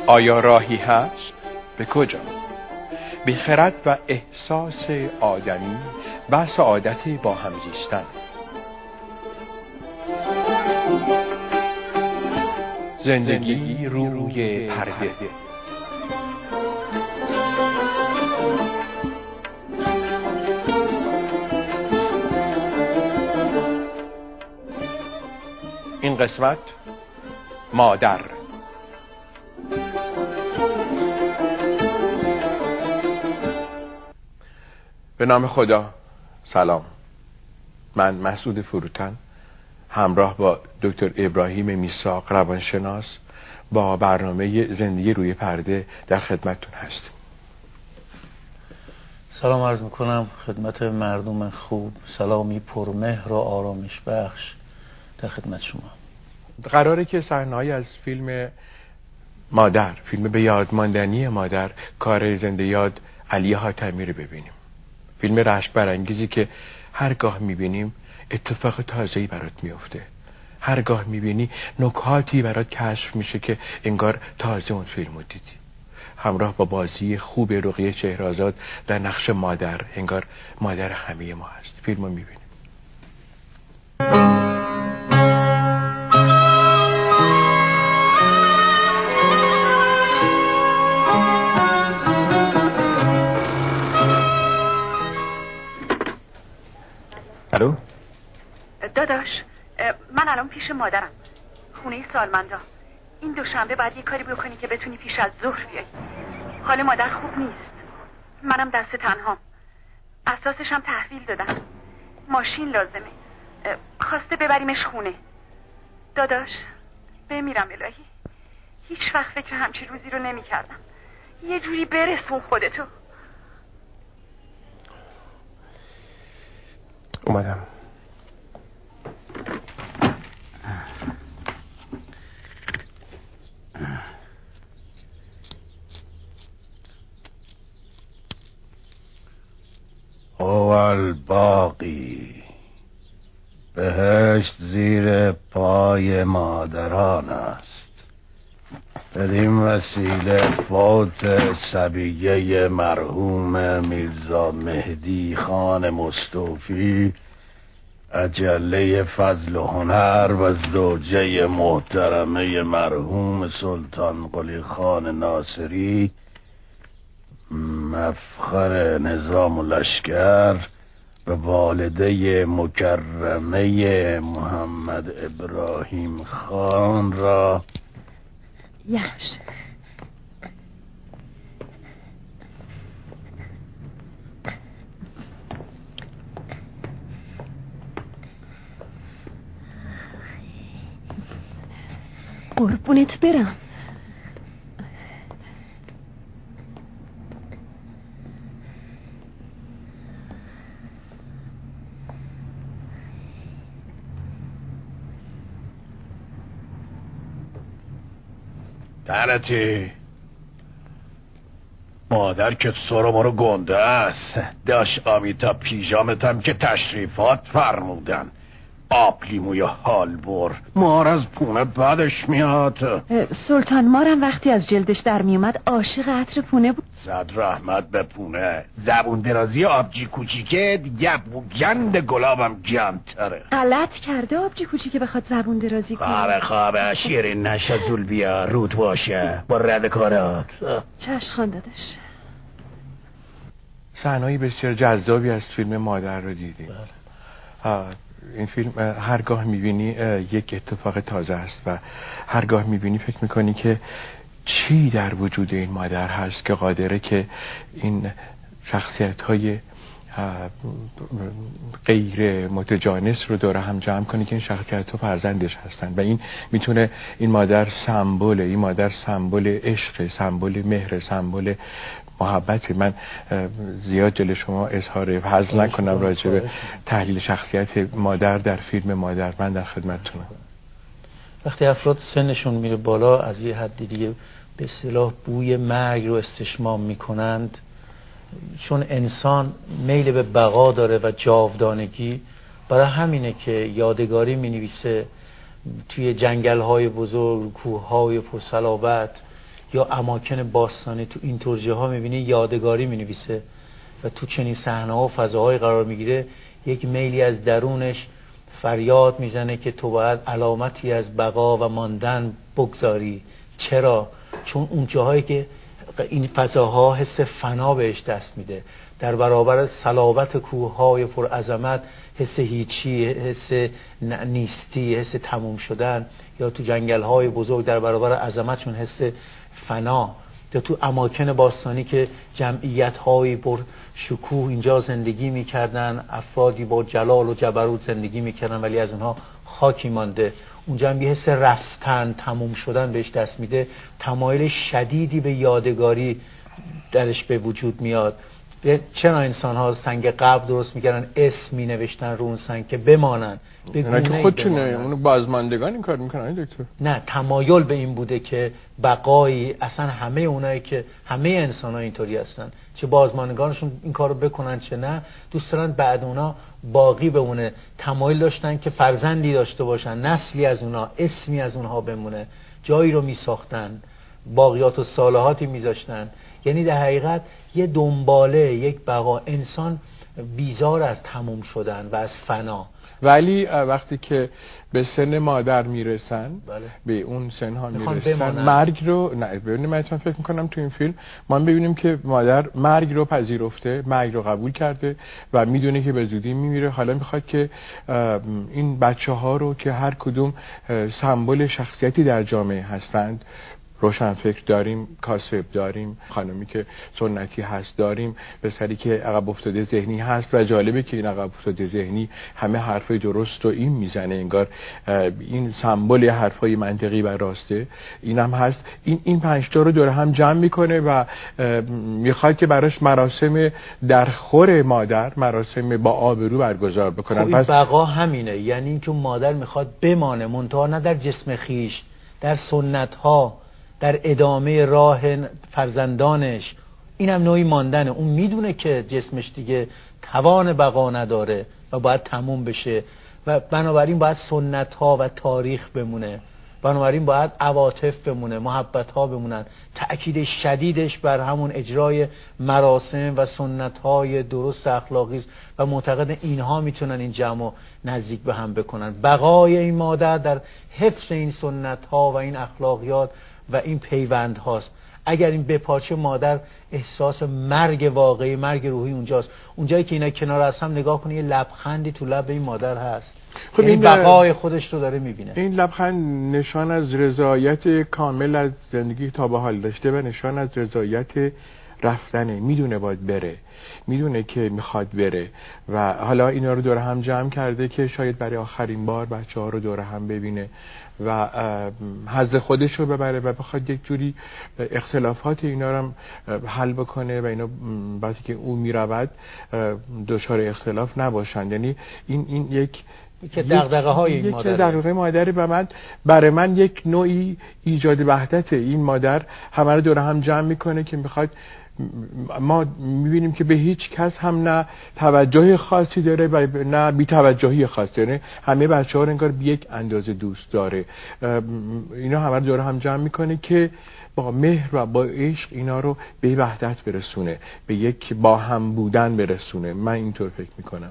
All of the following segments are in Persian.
آیا راهی هست؟ به کجا؟ به خرد و احساس آدمی و سعادت با هم زیستن. زندگی روی پرده. این قسمت مادر. به نام خدا. سلام، من مسعود فروتن همراه با دکتر ابراهیم میثاق روانشناس با برنامه زندگی روی پرده در خدمتتون هستیم. سلام عرض میکنم خدمت مردم خوب، سلامی پرمهر و آرامش بخش در خدمت شما. قراره که صحنه‌ای از فیلم مادر، فیلم به یاد ماندنی مادر، کار زنده یاد علی حاتمی رو ببینیم. فیلم رشک برانگیزی که هرگاه میبینیم اتفاق تازه‌ای برات میفته. هرگاه میبینی نکاتی برات کشف میشه که انگار تازه اون فیلمو دیدی. همراه با بازی خوب رقیه شهرآزاد در نقش مادر، انگار مادر همه ما هست. فیلمو میبینیم. الو داداش، من الان پیش مادرم، خونه سالمندا. این دوشنبه بعد یه کاری بکنی که بتونی پیش از ظهر بیای. حال مادر خوب نیست، منم دست تنهام. اساسش هم تحویل دادم، ماشین لازمه. خواسته ببریمش خونه. داداش بمیرم الهی، هیچ وقت فکر همچی روزی رو نمی کردم. یه جوری برسون خودتو. اومدم. اول باقی بهشت زیر پای مادران است. بدین وسیله فوت صبیه مرحوم میرزا مهدی خان مصطفی، اجله فضل و هنر و زوجه محترمه مرحوم سلطان قلی خان ناصری، مفخر نظام و لشکر، به والده مکرمه محمد ابراهیم خان را یخش. قربونت برم. تنتی مادر که سرو مرو گنده است. داشت آمیتا پیژامتم که تشریفات فرمودن. آب لیموی حال بر مار از پونه بدش میاد. سلطان مارم وقتی از جلدش در میومد عاشق عطر پونه بود. صد رحمت به پونه. زبون درازی آبجی کوچیکه دیگه گند گلابم گندتره. غلط کرده آبجی کوچیکه بخواد زبون درازی کنه. خوابه شیرین نشه زول بیا رود باشه با رد کارات. چشم خاندادش. صحنه‌ای بسیار جذابی از فیلم مادر رو دیدیم. این فیلم هرگاه میبینی یک اتفاق تازه است و هرگاه میبینی فکر میکنی که چی در وجود این مادر هست که قادره که این شخصیت‌های غیر متجانس رو دور هم جمع کنی که این شخصیت‌ها فرزندش هستن و این میتونه این مادر سمبل، این مادر سمبل عشق، سمبل مهر، سمبل محبت. من زیاد جلوی شما اظهار فضل نکنم راجع به تحلیل شخصیت مادر در فیلم مادر. من در خدمتتونم. وقتی افراد سنشون میره بالا از یه حدی دیگه به اصطلاح بوی مرگ رو استشمام میکنند، چون انسان میل به بقا داره و جاودانگی. برای همینه که یادگاری مینویسه توی جنگل‌های بزرگ، کوه‌های پرصلابت، یا اماکن باستانی تو این توجیه ها میبینی یادگاری مینویسه و تو چنین صحنه ها و فضاهای قرار میگیره یک میلی از درونش فریاد میزنه که تو باید علامتی از بقا و ماندن بگذاری. چرا؟ چون اون جاهایی که این فضاها حس فنا بهش دست میده، در برابر صلابت کوههای پرعظمت حس هیچی، حس نیستی، حس تموم شدن، یا تو جنگل‌های بزرگ در برابر عظمتشون حس فنا، یا تو اماکن باستانی که جمعیت‌های پر شکوه اینجا زندگی می‌کردن، افرادی با جلال و جبروت زندگی می‌کردن ولی از اونها خاکی مانده، اونجا هم یه حس رفتن، تموم شدن بهش دست میده. تمایل شدیدی به یادگاری درش به وجود میاد. چرا انسان ها سنگ قبر درست میکردن، اسم می نوشتن رو اون سنگ که بمانن، به گونه‌ای که خودشونه، اونو بازماندگان این کار میکنن دکتر. نه، تمایل به این بوده که بقایی، اصلا همه اونایی که همه انسان ها اینطوری هستن، چه بازماندگانشون این کارو بکنن چه نه، دوست دارن بعد اونا باقی بمونه. تمایل داشتن که فرزندی داشته باشن، نسلی از اونا، اسمی از اونها بمونه، جایی رو میساختن، باقیات و صالحاتی میذاشتن. یعنی در حقیقت یه دنباله، یک بقا. انسان بیزار از تموم شدن و از فنا. ولی وقتی که به سن مادر میرسن، بله. به اون سنها میرسن، مرگ رو نه ببینیم. من فکر میکنم تو این فیلم ما ببینیم که مادر مرگ رو پذیرفته، مرگ رو قبول کرده و میدونه که به زودی میمیره. حالا میخواد که این بچه‌ها رو که هر کدوم سمبل شخصیتی در جامعه هستند، روشنفکر داریم، کاسب داریم، خانمی که سنتی هست داریم، پسری که عقب افتاده ذهنی هست. و جالبه که این عقب افتاده ذهنی همه حرفای درست و این میزنه، انگار این سمبل حرفای منطقی و راسته. اینم هست. این 5 تا رو دور هم جمع میکنه و میخواد که براش مراسم در خور مادر، مراسم با آبرو برگزار بکنن. پس بقا همینه، یعنی اینکه مادر میخواد بمانه، منتها نه در جسم خیش، در سنت ها، در ادامه راه فرزندانش. اینم نوعی ماندنه. اون میدونه که جسمش دیگه توان بقا نداره و باید تموم بشه و بنابراین باید سنت ها و تاریخ بمونه، بنابراین باید عواطف بمونه، محبت ها بمونن. تأکید شدیدش بر همون اجرای مراسم و سنت های درست اخلاقی است و معتقد اینها میتونن این جمع نزدیک به هم بکنن. بقای این مادر در حفظ این سنت ها و این اخلاقیات و این پیوند هاست. اگر این بپاچه مادر احساس مرگ واقعی، مرگ روحی اونجاست. اونجایی که اینا کنار از هم نگاه کنی یه لبخندی تو لب این مادر هست. خب یعنی این بقای خودش رو داره میبینه. این لبخند نشان از رضایت کامل از زندگی تا به حال داشته و نشان از رضایت رفتنه. میدونه باید بره، میدونه که میخواد بره و حالا اینا رو دور هم جمع کرده که شاید برای آخرین بار بچه‌ها رو دور هم ببینه و حظ خودش رو ببره و بخواد یک جوری اختلافات اینا رو هم حل بکنه و اینا وقتی که اون میرود دچار اختلاف نباشن. یعنی این یک دغدغه‌های این مادر، دغدغه مادری برای من یک نوعی ایجاد وحدته. این مادر همه رو دور هم جمع میکنه که میخواد. ما میبینیم که به هیچ کس هم نه توجه خاصی داره و نه بی توجهی خاصی داره. همه بچه‌ها رو انگار به یک اندازه دوست داره. اینا همه رو دور هم جمع میکنه که با مهر و با عشق اینا رو به وحدت برسونه، به یک با هم بودن برسونه. من اینطور فکر میکنم.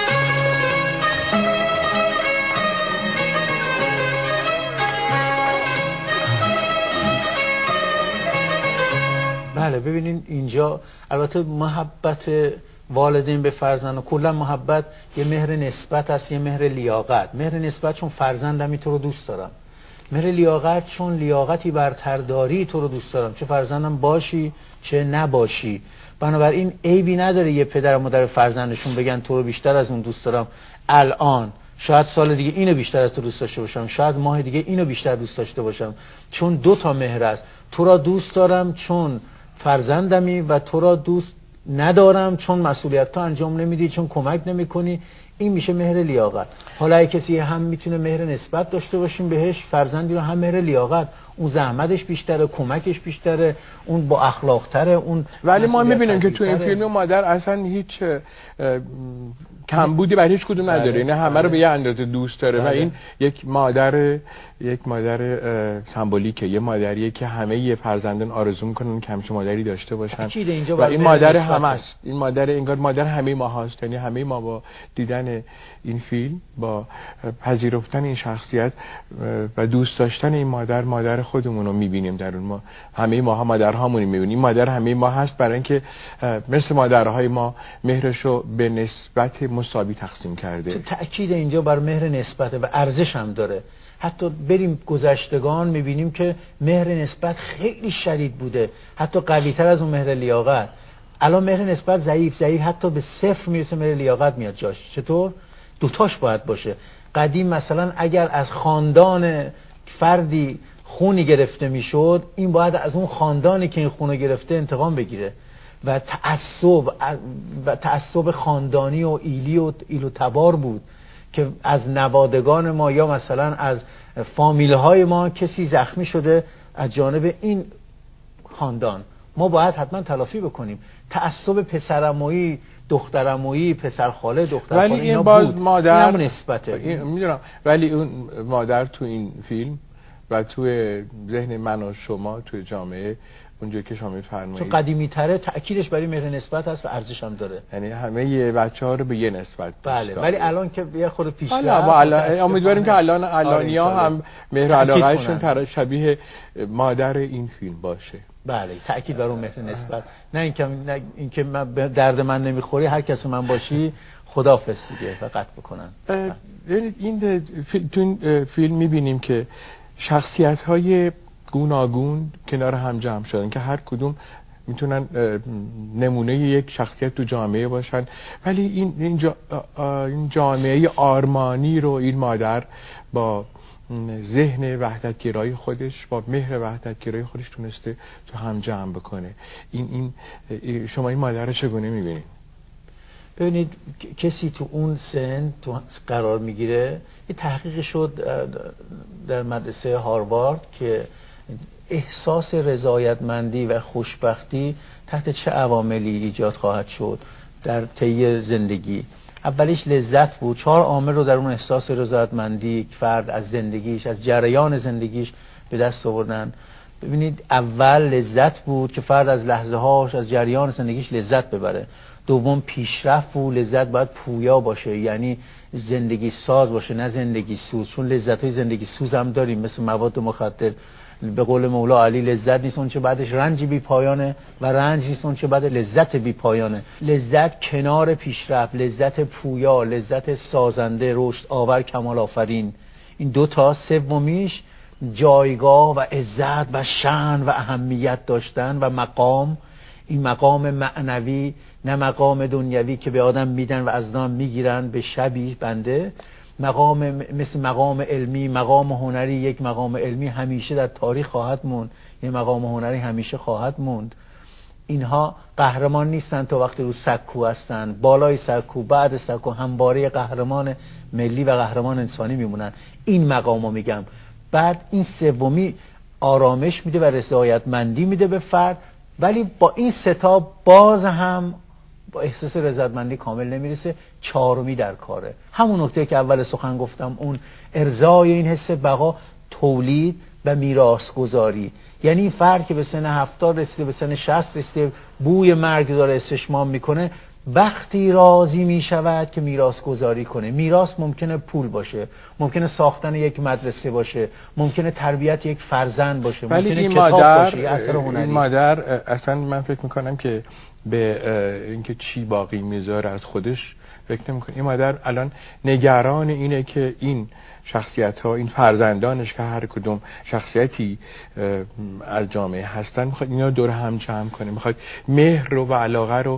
بله ببینین اینجا البته محبت والدین به فرزند و کلا محبت یه مهر نسبت است، یه مهر لیاقت. مهر نسبت چون فرزندمی تو رو دوست دارم، مهر لیاقت چون لیاقتی برتر داری تو رو دوست دارم، چه فرزندم باشی چه نباشی. بنابراین عیبی نداره یه پدر و مادر فرزندشون بگن تو رو بیشتر از اون دوست دارم الان، شاید سال دیگه اینو بیشتر از تو دوست داشته باشم، شاید ماه دیگه اینو بیشتر دوست داشته باشم. چون 2 تا مهر است، تو را دوست دارم چون فرزندمی و تو را دوست ندارم چون مسئولیت تو انجام نمیدی، چون کمک نمیکنی. این میشه مهر لیاقت. حالا اگه کسی هم میتونه مهر نسبت داشته باشیم بهش، فرزندی رو، هم مهر لیاقت، اون زحمتش بیشتره، کمکش بیشتره، اون با اخلاق تره، اون ولی ما میبینیم که تو این فیلم مادر اصلا هیچ کمبودی برای هیچ کدوم نداره، یعنی همه رو به یه اندازه دوست داره و این یک مادر سمبولیکه، یه مادریه که همه فرزندان آرزو میکنن که همچین مادری داشته باشن و این مادر همه است. این مادر انگار مادر همه ما هست، یعنی همه ما با دیدن این فیلم، با پذیرفتن این شخصیت و دوست داشتن این مادر خودمون رو میبینیم در اون. ما همه ماها مادرهامون میبینیم، مادر همه ما هست، برای اینکه مثل مادرهای ما مهرشو به نسبت مساوی تقسیم کرده. تأکید اینجا بر مهر نسبت و ارزش هم داره. حتی بریم گذشتگان میبینیم که مهر نسبت خیلی شدید بوده، حتی قوی‌تر از اون مهر لیاقت. الان مهر نسبت ضعیف حتی به صفر میرسه، مهر لیاقت میاد جاش. چطور؟ دوتاش باید باشه. قدیم مثلا اگر از خاندان فردی خونی گرفته میشد، این باید از اون خاندانی که این خونو گرفته انتقام بگیره و تعصب خاندانی و ایل و تبار بود که از نوادگان ما یا مثلا از فامیل های ما کسی زخمی شده از جانب این خاندان، ما باید حتما تلافی بکنیم. تعصب پسرعمویی، دخترعمویی، پسرخاله، دخترخاله، ولی این باز بود. مادر این نسبته. میدونم، ولی اون مادر تو این فیلم و تو ذهن من و شما تو جامعه اونجا که شما میفرمایید چون قدیمی تره، تأکیدش برای مهر نسبت هست و ارزش هم داره. یعنی همه بچه‌ها رو به یه نسبت. بله، ولی الان که یه خود پیشرفت، امیدواریم که الانیا هم مهر علاقه‌شون شبیه مادر این فیلم باشه. بله، تأکید بر اون مهر نسبت. نه اینکه درد من نمیخوری، هر کس من باشی خداحافظ دیگه و قطع بکنن. این فیلم می‌بینیم که شخصیت‌های گوناگون کنار هم جمع شدن که هر کدوم میتونن نمونه یک شخصیت تو جامعه باشن، ولی این جامعه آرمانی رو این مادر با ذهن وحدتگرایی خودش، با مهر وحدتگرایی خودش تونسته تو هم جمع بکنه. شما این مادر رو چگونه میبینید؟ ببینید، کسی تو اون سن تو قرار میگیره. یه تحقیق شد در مدرسه هاروارد که احساس رضایتمندی و خوشبختی تحت چه عواملی ایجاد خواهد شد در طی زندگی. اولیش لذت بود. 4 عامل رو در اون احساس رضایتمندی فرد از زندگیش، از جریان زندگیش به دست آوردن. ببینید، اول لذت بود که فرد از لحظه هاش، از جریان زندگیش لذت ببره. دوم پیشرفت بود. لذت باید پویا باشه، یعنی زندگی ساز باشه نه زندگی سوز، چون لذت های زندگی سوز هم داریم مثل مواد مخدر. به قول مولا علی، لذت نیست اون چه بعدش رنج بی پایانه و رنج نیست اون چه بعد لذت بی پایانه. لذت کنار پیشرفت، لذت پویا، لذت سازنده، رشد آور، کمال آفرین. این 2 تا. سومیش جایگاه و عزت و شأن و اهمیت داشتن و مقام. این مقام معنوی، نه مقام دنیوی که به آدم میدن و از نام میگیرن به شبیه بنده. مقام مثل مقام علمی، مقام هنری. یک مقام علمی همیشه در تاریخ خواهد موند، یک مقام هنری همیشه خواهد موند. اینها قهرمان نیستن تا وقتی رو سکو هستن. بالای سکو، بعد سکو همواره قهرمان ملی و قهرمان انسانی میمونن. این مقامو میگم. بعد این سومی آرامش میده و رضایتمندی میده به فرد، ولی با این 3 تا باز هم با احساس رضایتمندی کامل نمیرسه. 4می در کاره. همون نکته که اول سخن گفتم، اون ارضای این حس بقا، تولید و میراث‌گذاری. یعنی این فرد که به سن 70 رسیده، به سن 60 رسیده، بوی مرگ داره استشمام میکنه، وقتی راضی میشود که میراث‌گذاری کنه. میراث ممکنه پول باشه، ممکنه ساختن یک مدرسه باشه، ممکنه تربیت یک فرزند باشه، ممکنه کتاب باشه، اثر هنری. این مادر اصلا من فکر میکنم که به اینکه چی باقی میذاره از خودش فکر نمیکنه. این مادر الان نگران اینه که این شخصیت‌ها، این فرزندانش که هر کدوم شخصیتی از جامعه هستن، میخواد اینا دور هم جمع کنه، میخواد مهر رو و علاقه رو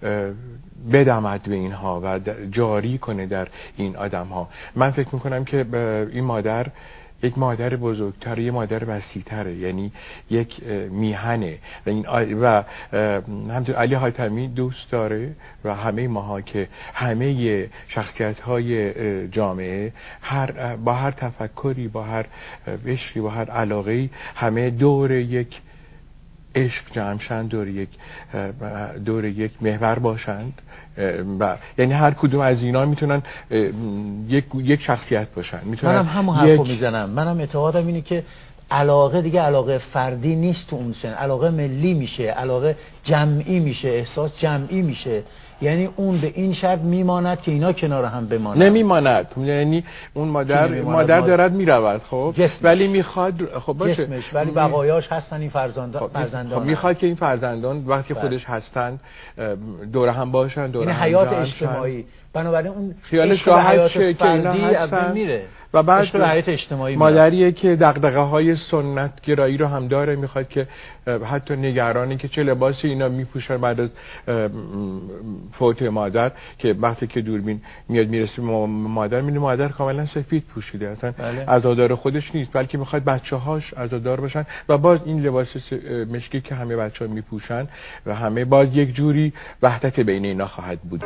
بدمد به اینها و جاری کنه در این آدم‌ها. من فکر میکنم که این مادر یک مادر بزرگتره، یک مادر وسیع‌تره، یعنی یک میهنه و همچنین علی حاتمی دوست داره و همه ماها که همه شخصیت‌های جامعه با هر تفکری، با هر عشقی، با هر علاقه‌ای همه دور یک عشق جمعشند، دور یک محور باشند و یعنی هر کدوم از اینا میتونن یک شخصیت باشن. منم همون حرفو میزنم. منم اعتقادم اینه که علاقه دیگه علاقه فردی نیست تو اون سن، علاقه ملی میشه، علاقه جمعی میشه، احساس جمعی میشه. یعنی اون به این شرط میماند که اینا کنار هم بمانند. نمیماند، یعنی اون مادر دارد میرود، خب ولی میخواد خب باشه جسمش، ولی بقایاش هستن این فرزندان. خب میخواد که این فرزندان وقتی خودش هستند دور هم باشن، دور هم حیات اجتماعی. بنابراین اون خیالش راحت شه که اینا هستن میره و بعد حیات اجتماعی مادریه که دغدغه‌های سنت گرایی رو هم داره، میخواد که حتی نگرانی که چه لباسی اینا میپوشن بعد از فوت مادر، که وقتی که دوربین میاد میرسه مادر میبینه مادر کاملا سفید پوشیده، اصلا عزادار خودش نیست بلکه میخواد بچه‌هاش عزادار باشن و باز این لباس مشکی که همه بچه‌ها میپوشن و همه باز یک جوری وحدت بین اینا خواهد بود.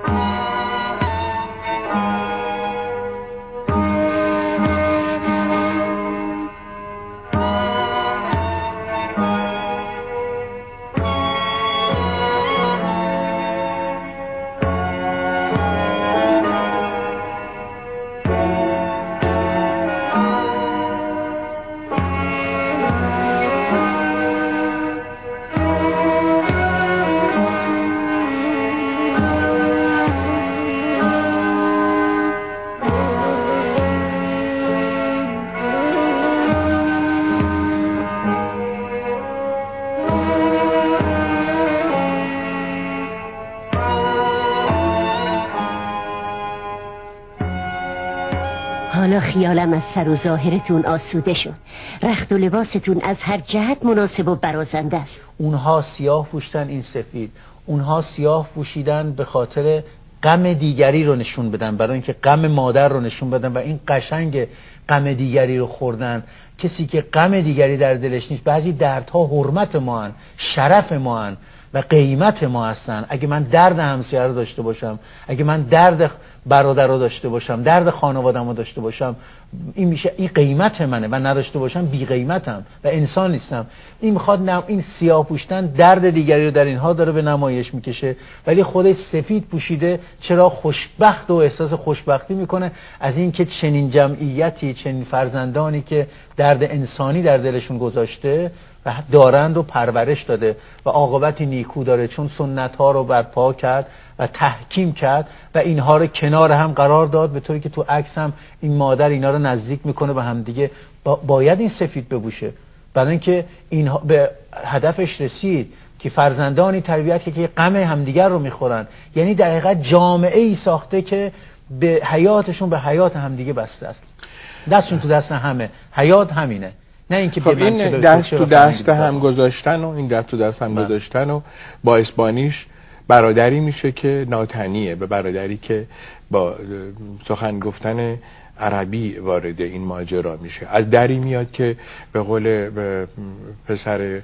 حالا خیالم از سر و ظاهرتون آسوده شد. رخت و لباستون از هر جهت مناسب و برازنده است. اونها سیاه پوشیدن، این سفید. اونها سیاه پوشیدن به خاطر غم دیگری رو نشون بدن، برای اینکه غم مادر رو نشون بدن و این قشنگ غم دیگری رو خوردن. کسی که غم دیگری در دلش نیست، بعضی دردها حرمت ما هن، شرف ما هن و قیمت ما هستن. اگه من درد همسایه رو داشته باشم، اگه من درد برادر رو داشته باشم، درد خانوادم رو داشته باشم، این میشه این قیمت منه و نداشته باشم بی قیمتم و انسان نیستم. این میخواد این سیاه پوشیدن درد دیگری رو در اینها داره به نمایش میکشه، ولی خودش سفید پوشیده چرا خوشبخت و احساس خوشبختی میکنه از این که چنین جمعیتی، چنین فرزندانی که درد انسانی در دلشون گذاشته و دارند و پرورش داده و عاقبتی نیکو داره، چون سنت ها رو برپا کرد و تحکیم کرد و اینها رو کنار هم قرار داد، به طوری که تو عکس هم این مادر اینا رو نزدیک میکنه به هم دیگه. باید این سفید بپوشه برای اینکه اینها به هدفش رسید که فرزندانی تربیت که غم همدیگر رو میخورن. یعنی در حقیقت جامعه ای ساخته که به حیاتشون به حیات همدیگه بسته است، دستشون تو دست همه، حیات همینه، نه اینکه خب این دست تو دست هم گذاشتن و این دست تو دست هم گذاشتن و با اسپانیش برادری میشه که ناتنیه، به برادری که با سخن گفتن عربی وارد این ماجرا میشه. از دری میاد که به قول پسر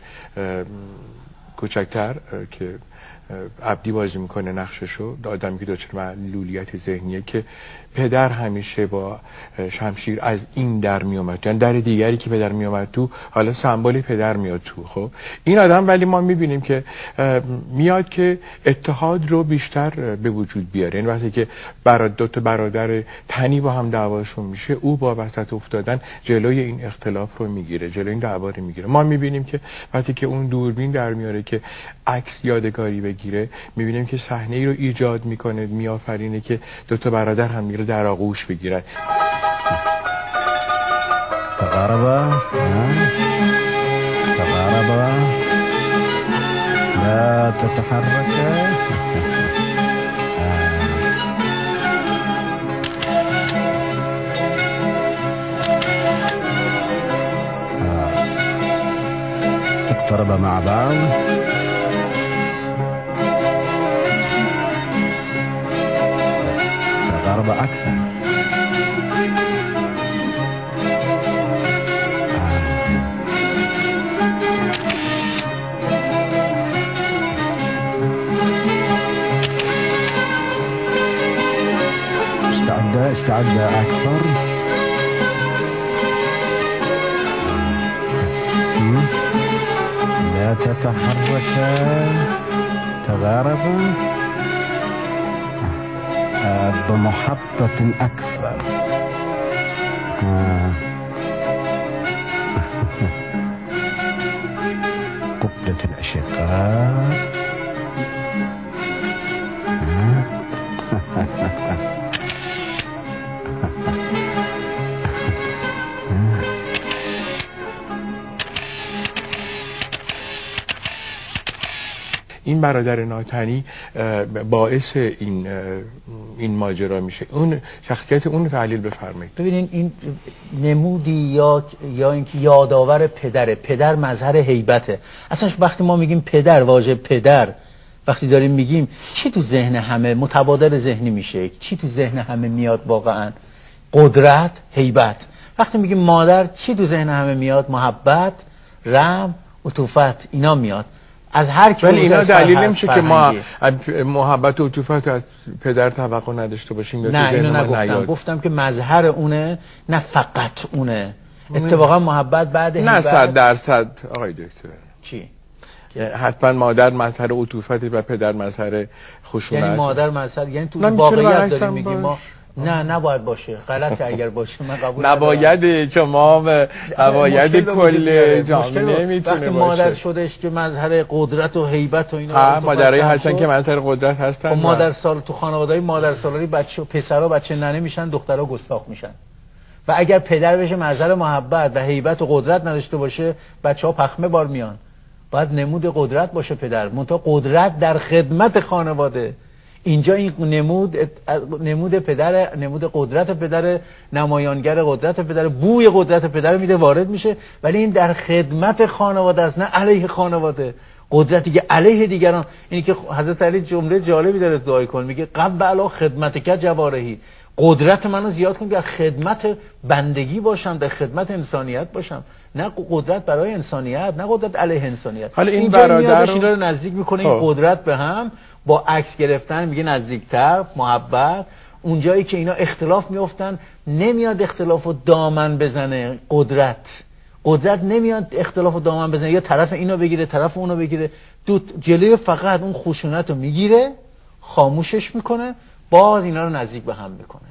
کوچکتر که عبدی بازی میکنه نقششو، آدمی که دچار معلولیت ذهنیه، که پدر همیشه با شمشیر از این در میومد، یعنی در دیگری که پدر میومد تو، حالا سمبولی پدر میاد تو. خب این آدم ولی ما میبینیم که میاد که اتحاد رو بیشتر به وجود بیاره. یعنی وقتی که دو تا برادر تنی با هم دعواشون میشه، او با وسط افتادن جلوی این اختلاف رو میگیره، جلوی این دعوا رو میگیره. ما میبینیم که وقتی که اون دوربین در میاره که عکس یادگاری بگیره، میبینیم که صحنه ای رو ایجاد میکنه، میآفرینه که دو تا برادر هم میره در آغوش بگیرن. تقاربا لا تتحرك. اقترب مع بعض. تقارب أكثر. مستعد أكثر؟ لا تتحركا، تغاربا بمحبة أكثر. قبلة الأشقاء. این برادر ناتنی باعث این ماجرا میشه. اون شخصیت اون تحلیل بفرمایید. ببینین این نمودی یا اینکه یادآور پدر مظهر هیبته. اصلا وقتی ما میگیم پدر، واژه پدر وقتی داریم میگیم چی تو ذهن همه متبادر ذهنی میشه؟ چی تو ذهن همه میاد واقعا؟ قدرت، هیبت. وقتی میگیم مادر چی تو ذهن همه میاد؟ محبت، رحم، عطوفت. اینا میاد از هر کی. ولی اینا دلیل نمیشه که ما محبت و عطوفت از پدر توقع نداشته باشیم. نه اینو نگفتم. گفتم که مظهر اونه، نه فقط اونه. اتفاقا محبت بعد نه 100% آقای دکتر. چی؟ حتما مادر مظهر عطوفت و پدر مظهر خشونت. یعنی مادر مظهر، یعنی تو واقعیت داریم میگیم ما نه نباید باشه. غلط اگر باشه من قبول نباید، چون ما نباید کل جامعه نمیتونه باشه. وقتی مادر شدش که مظهر قدرت و هیبت و اینا، مادرای هستن که مظهر قدرت هستن. مادر سال تو خانواده‌های مادر سالاری بچه پسرا بچه ننه میشن، دخترها گستاخ میشن. و اگر پدر بشه مظهر محبت و هیبت و قدرت نداشته باشه، بچه‌ها پخمه بار میان. باید نمود قدرت باشه پدر، منتها قدرت در خدمت خانواده. اینجا این نمود پدر، نمود قدرت پدر، نمایانگر قدرت پدر، بوی قدرت پدر میده وارد میشه، ولی این در خدمت خانواده است، نه علیه خانواده. قدرتی که علیه دیگران. اینی که حضرت علی جمله جالبی داره دعای کن، میگه قبل علی خدمتک جوارحی، قدرت منو زیاد کن که در خدمت بندگی باشم، در خدمت انسانیت باشم، نه قدرت برای انسانیت، نه قدرت علیه انسانیت. حالا این برادر اینا رو نزدیک میکنه این قدرت به هم با عکس گرفتن، میگه نزدیکتر، محبت. اونجایی که اینا اختلاف میافتن نمیاد اختلافو دامن بزنه. قدرت نمیاد اختلافو دامن بزنه، یا طرف اینو بگیره طرف اونو بگیره. جلوی فقط اون خشونت رو میگیره، خاموشش میکنه، باز اینا رو نزدیک به هم میکنه.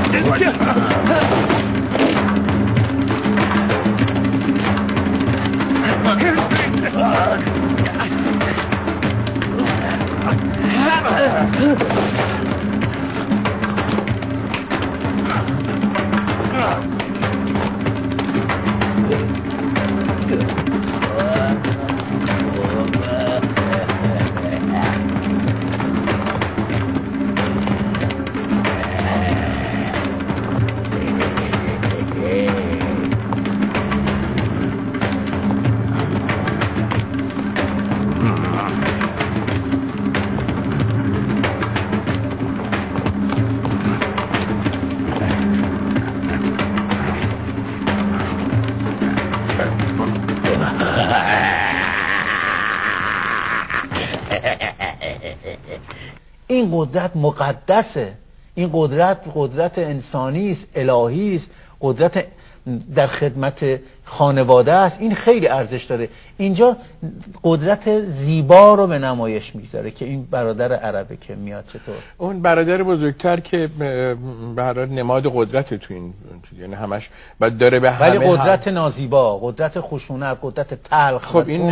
این قدرت مقدسه. این قدرت انسانی است، الهی است، قدرت در خدمت خانواده است. این خیلی ارزش داره. اینجا قدرت زیبا رو به نمایش میذاره که این برادر عربه که میاد. چطور اون برادر بزرگتر که برادر نماد قدرت تو این، یعنی همش بعد داره به همه، ولی قدرت نازیبا، قدرت خشونت، قدرت تلخ. خب این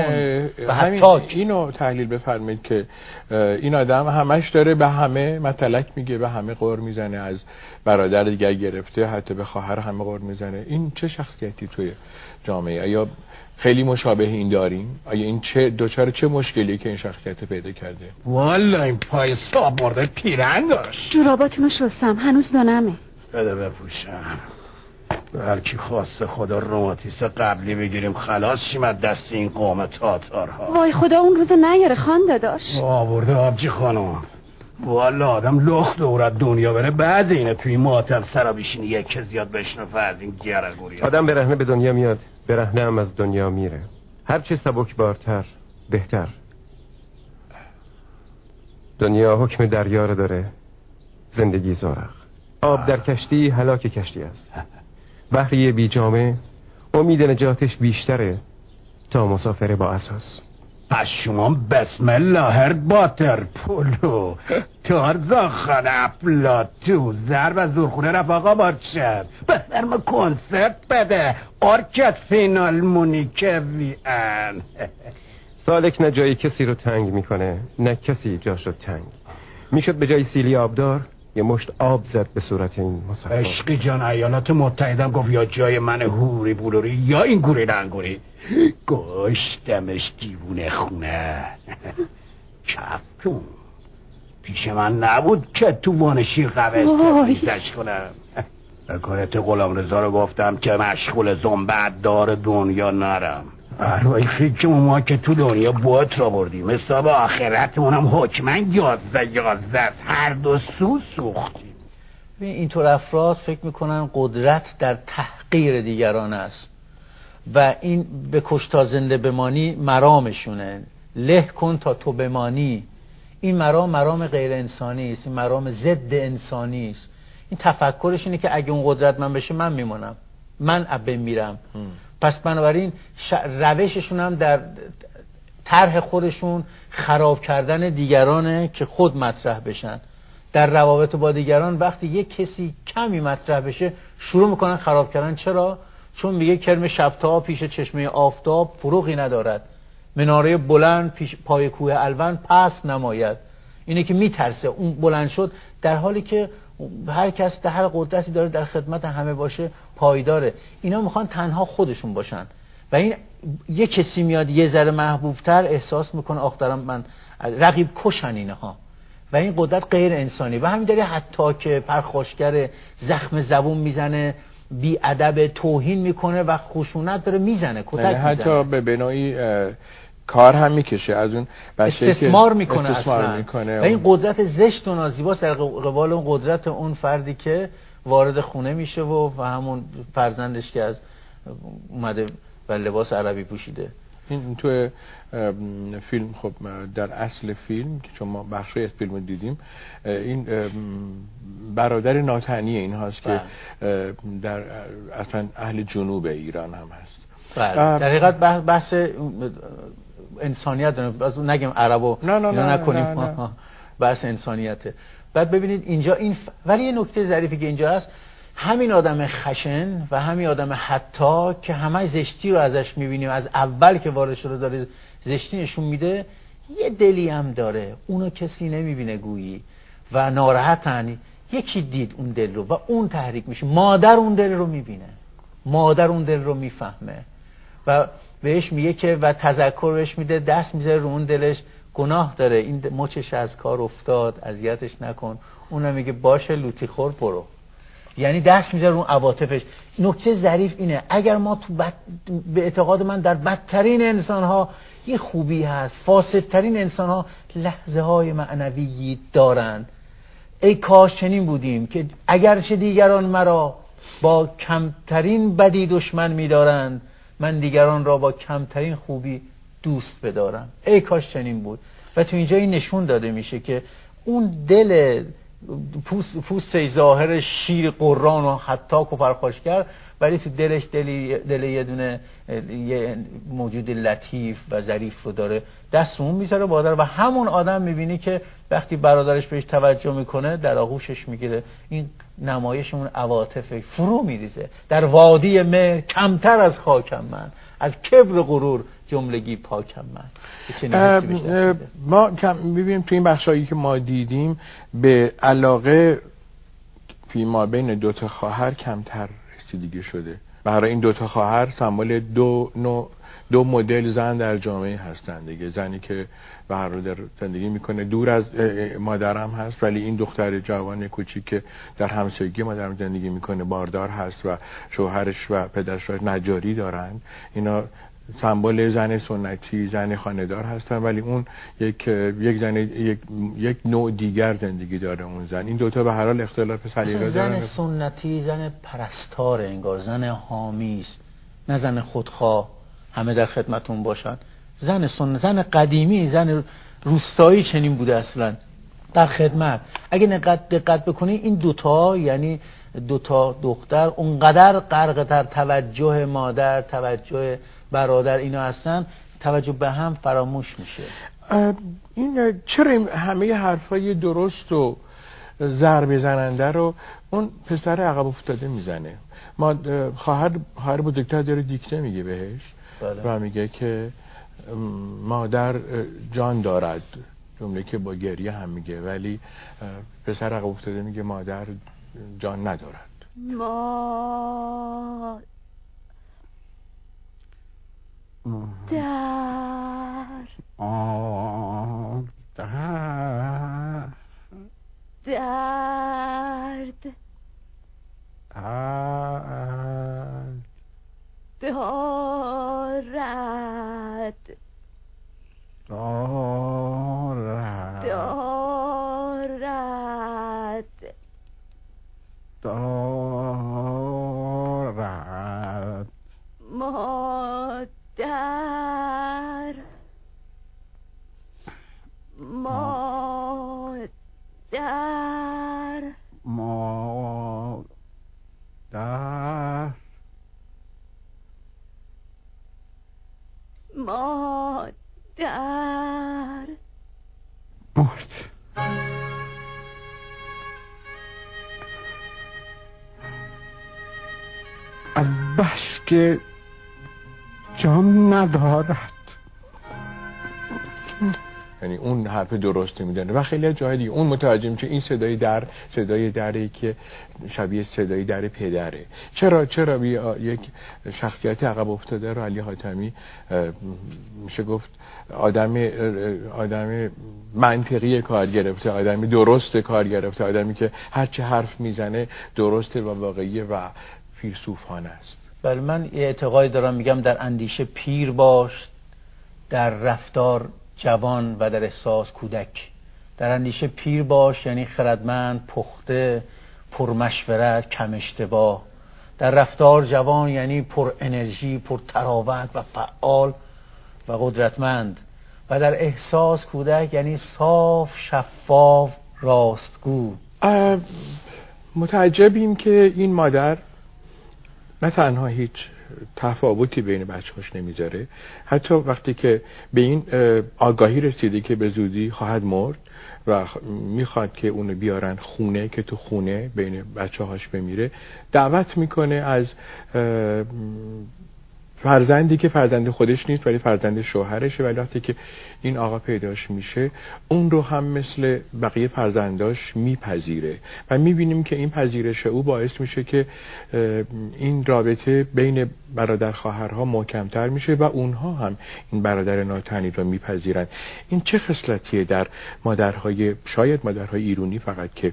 اینو تحلیل بفرمایید که این آدم همش داره به همه متلک میگه، به همه قور میزنه، از برادر دیگر گرفته حتی به خواهر همه قور میزنه. این چه شخصیتی توی جامعه؟ آیا خیلی مشابه این داریم؟ آیا این چه مشکلی که این شخصیت پیدا کرده؟ والا این پای صاحب مرده پیرن داشت. جوراباتونو شستم، هنوز دونمه. بده بپوشم. هر کی خواسته خدا روماتیسم قبلی بگیریم خلاص شیم از دست این قوم تاتارها. وای خدا اون روزو نیاره خان داداش. آورده آبجی خانم. والا آدم لخت دورت دنیا بره بعد اینه توی ماتم سرا بشینی یک که زیاد بشنفه از این گرگوری. آدم برهنه به دنیا میاد، برهنه هم از دنیا میره. هر چی سبک بارتر بهتر. دنیا حکم دریا رو داره، زندگی زورق. آب در کشتی هلاک کشتی است. بحری بی جامه امید نجاتش بیشتره تا مسافر با اساس. پس شما بسم الله هر باتر پولو تارزا خان افلاطون ضرب از زورخونه رفاقا بارچد بفرما کنسرت بده ارکست فینال مونیکه وین. سالک نه جایی کسی رو تنگ میکنه نه کسی جاش رو تنگ. میشد به جای سیلی آبدار یه مشت آب زد به صورت این مسافر. عشقی جان ایالات متحده گفت یا جای من هوری بولوری یا این گوری لنگوری. گشتمش دیوونه خونه. کفتون پیش من نبود که تو وان شیر قوه تفریزش کنم. حکایت غلام رضا رو گفتم که مشغول زنبت دار دنیا نرم. برای فکر ما که تو دنیا بوت را بردیم حساب آخرتمونم حکمن 11 است. هر دو سو سوختیم. اینطور افراد فکر میکنن قدرت در تحقیر دیگران است و این به کش تا زنده بمانی مرامشونه. له کن تا تو بمانی. این مرام غیر انسانی است. این مرام ضد انسانی است. این تفکرش اینه که اگه اون قدرت من بشه من میمونم، من ابه میرم. پس بنابراین روششون هم در طرح خودشون خراب کردن دیگرانه که خود مطرح بشن. در روابط با دیگران وقتی یک کسی کمی مطرح بشه شروع میکنن خراب کردن. چرا؟ چون میگه کرم شبتا پیش چشمه آفتاب فروغی ندارد، مناره بلند پیش پای کوه الوند پست نماید. اینه که میترسه اون بلند شد، در حالی که هر کس در هر قدرتی داره در خدمت همه باشه پایداره. اینا میخوان تنها خودشون باشن و این یه کسی میاد یه ذره محبوبتر احساس میکنه آخ دارم من رقیب کشن اینها و این قدرت غیر انسانی. و همین داره حتی که پرخاشگر زخم زبون میزنه، بی ادب توهین میکنه و خشونت داره میزنه، کتک میزنه، حتی به بنایی کار هم میکشه از اون بچه‌ای که استثمار میکنه اصلا. میکنه و این قدرت زشت و نازیباست در قبال اون قدرت اون فردی که وارد خونه میشه و همون فرزندش که از اومده و لباس عربی پوشیده. این تو فیلم خب در اصل فیلم که چون ما بخشی از فیلم رو دیدیم، این برادر ناتنی این هاست که در اصلا اهل جنوب ایران هم هست. بله. در حقیقت بحث انسانیت داریم، نگیم عرب و اینا نکنیم. بحث انسانیته. بعد ببینید اینجا ولی یه نکته ظریفی که اینجا هست، همین آدم خشن و همین آدم حتی که همه زشتی رو ازش میبینیم، از اول که وارد شده داره زشتی نشون میده، یه دلی هم داره اونو کسی نمیبینه گویی و ناراحتن. یکی دید اون دل رو و اون تحریک میشه. مادر اون دل رو میبینه، مادر اون دل رو میفهمه و بهش میگه که و تذکر بهش میده، دست میذاره رو اون دلش، گناه داره این مچش از کار افتاد، اذیتش نکن. اونم میگه باشه لوتی خور برو. یعنی دست میذاره رو عواطفش. نکته ظریف اینه اگر ما به اعتقاد من در بدترین انسان‌ها یه خوبی هست، فاسدترین انسان‌ها لحظه های معنوی دارند. ای کاش چنین بودیم که اگرچه دیگران مرا با کمترین بدی دشمن می‌دارند، من دیگران را با کمترین خوبی دوست بدارم. ای کاش چنین بود. و تو اینجا این نشون داده میشه که اون دل پوست ظاهر شیر قران و حتاک و پرخاشگر، ولی تو دلش دل یه دونه یه موجود لطیف و ظریف رو داره. دست اون میذاره بادر و همون آدم میبینی که وقتی برادرش بهش توجه میکنه در آغوشش میگیره. این نمایش اون عواطف فرو میریزه. در وادی مهر کمتر از خاکم من، از کبر غرور جملگی پاکم من. ما ببینیم تو این بخشایی که ما دیدیم به علاقه فیما بین دوتا خواهر کمتر رسیدگی شده. برای این دوتا خواهر سمبل دو مدل زن در جامعه هستن دیگه. زنی که برادر زندگی میکنه دور از مادرم هست، ولی این دختر جوان کوچیک که در همسایگی مادرم زندگی میکنه باردار هست و شوهرش و پدرش نجاری دارن. اینا سمبل زن سنتی، زن خانه‌دار هستن، ولی اون یک نوع دیگر زندگی داره اون زن. این دوتا به هر حال اختلاف سلیقه دارن. زن سنتی زن پرستار، انگار زن حامی است، نه زن خودخواه همه در خدمتون باشن. زن قدیمی، زن روستایی چنین بوده اصلا. در خدمت. اگه دقت بکنی این دوتا، یعنی دوتا دختر اونقدر غرق در توجه مادر، توجه برادر اینا هستن، توجه به هم فراموش میشه. این چرا همه حرفای درست و ضربه زننده رو اون پسر عقب افتاده میزنه؟ ما خواهر بزرگتر داره دیکته میگه بهش. بله. و میگه که مادر جان دارد، جمله که با گریه هم میگه، ولی پسر عقب افتاده میگه مادر جان ندارد. مرد. از بس که جان ندارد. یعنی اون حرف درستی میدونه و خیلی جای دیگه اون متوجه میشه این صدای دری که شبیه صدای در پدره. چرا یک شخصیت عقب افتاده رو علی حاتمی میشه گفت آدم منطقی کار گرفته، آدم درست کار گرفته، آدمی که هرچی حرف میزنه درسته و واقعیه و فیلسوفانه است. بله، من یه اعتقادی دارم، میگم در اندیشه پیر باش، در رفتار جوان و در احساس کودک. در اندیشه پیر باش یعنی خردمند، پخته، پرمشورت، کم اشتباه. در رفتار جوان یعنی پر انرژی، پر تراوت و فعال و قدرتمند. و در احساس کودک یعنی صاف، شفاف، راستگو. متعجبیم که این مادر نه تنها هیچ تفاوتی بین بچه‌هاش نمیذاره، حتی وقتی که به این آگاهی رسیده که به زودی خواهد مرد و میخواد که اونو بیارن خونه که تو خونه بین بچه‌هاش بمیره، دعوت میکنه از فرزندی که فرزند خودش نیست ولی فرزند شوهرشه، ولی وقتی که این آقا پیداش میشه اون رو هم مثل بقیه فرزنداش میپذیره و میبینیم که این پذیرش او باعث میشه که این رابطه بین برادر خواهرها محکمتر میشه و اونها هم این برادر ناتنی رو میپذیرن. این چه خصلتیه در مادرهای، شاید مادرهای ایرانی فقط، که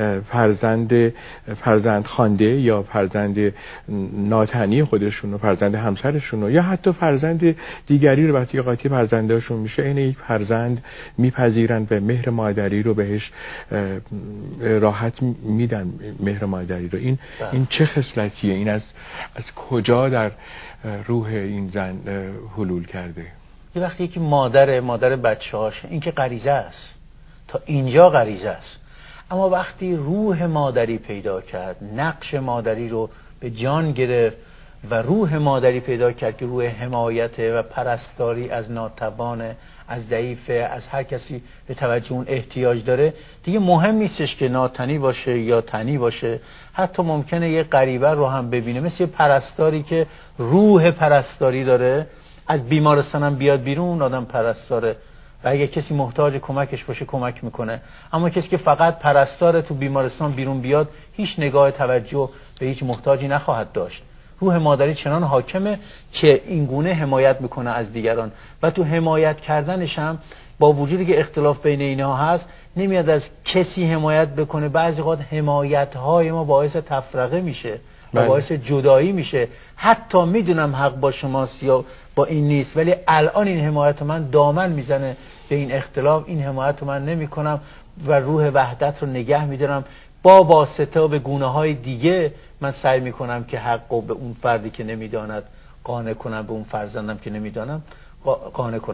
فرزند خوانده یا فرزند ناتنی خودشون و فرزند همسرشون یا حتی فرزند دیگری رو وقتی قاطی فرزنداشون میشه این یک فرزند میپذیرن و مهر مادری رو بهش راحت میدن. مهر مادری رو این چه خصلتیه؟ این از کجا در روح این زن حلول کرده؟ یه وقتی که مادر بچه‌هاش، این که غریزه است، تا اینجا غریزه است، اما وقتی روح مادری پیدا کرد، نقش مادری رو به جان گرفت و روح مادری پیدا کرد که روح حمایت و پرستاری از ناتوان، از ضعیف، از هر کسی به توجه اون احتیاج داره، دیگه مهم نیستش که ناتنی باشه یا تنی باشه. حتی ممکنه یه غریبه رو هم ببینه، مثل یه پرستاری که روح پرستاری داره، از بیمارستان هم بیاد بیرون آدم پرستاره و اگه کسی محتاج کمکش باشه کمک میکنه. اما کسی که فقط پرستاره تو بیمارستان بیرون بیاد هیچ نگاه توجه به هیچ محتاجی نخواهد داشت. روح مادری چنان حاکمه که این گونه حمایت میکنه از دیگران و تو حمایت کردنش هم با وجودی که اختلاف بین اینها هست نمیاد از کسی حمایت بکنه. بعضی وقت حمایت های ما باعث تفرقه میشه و باعث جدایی میشه. حتی میدونم حق با شماست یا با این نیست، ولی الان این حمایت من دامن میزنه به این اختلاف. این حمایت من نمیکنم و روح وحدت رو نگه میدارم. با واسطه به گونه های دیگه من سعی میکنم که حقو به اون فردی که نمیداند قانع کنم، به اون فرزندم که نمیدانم قانع کنم.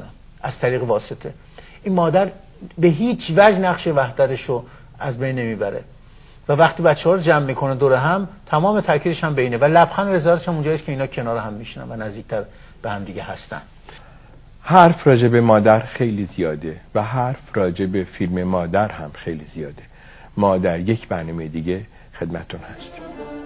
از طریق واسطه. این مادر به هیچ وجه نقش وحدتش رو از بین نمیبره و وقتی بچه‌ها رو جمع میکنه دور هم تمام تاکیدش هم بینه و لبخند رضایتش هم اونجاییه که اینا کنار هم میشنن و نزدیکتر به هم دیگه هستن. حرف راجع به مادر خیلی زیاده و حرف راجع به فیلم مادر هم خیلی زیاده. ما در یک برنامه دیگه خدمتتون هستیم.